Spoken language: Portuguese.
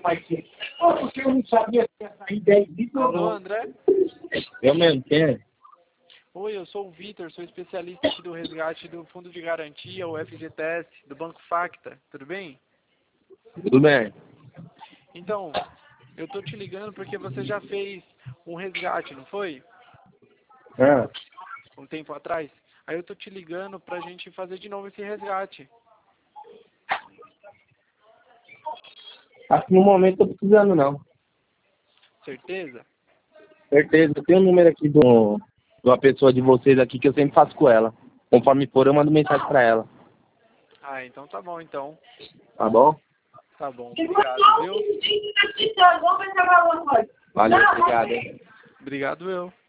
Pô, porque eu não sabia que ia sair 10 litros. Alô, André? Eu mesmo, quem é? Oi, eu sou o Vitor, sou especialista aqui do resgate do Fundo de Garantia, o FGTS, do Banco Facta. Tudo bem? Tudo bem. Então, eu tô te ligando porque você já fez um resgate, não foi? Ah, Um tempo atrás. Aí eu tô te ligando pra gente fazer de novo esse resgate. acho que no momento tô precisando não. Certeza? Certeza. Eu tenho o número aqui de uma pessoa de vocês aqui que eu sempre faço com ela. Conforme for, eu mando mensagem pra ela. Ah, então tá bom, então. Tá bom? Tá bom, obrigado, viu? Valeu, obrigado. Obrigado eu.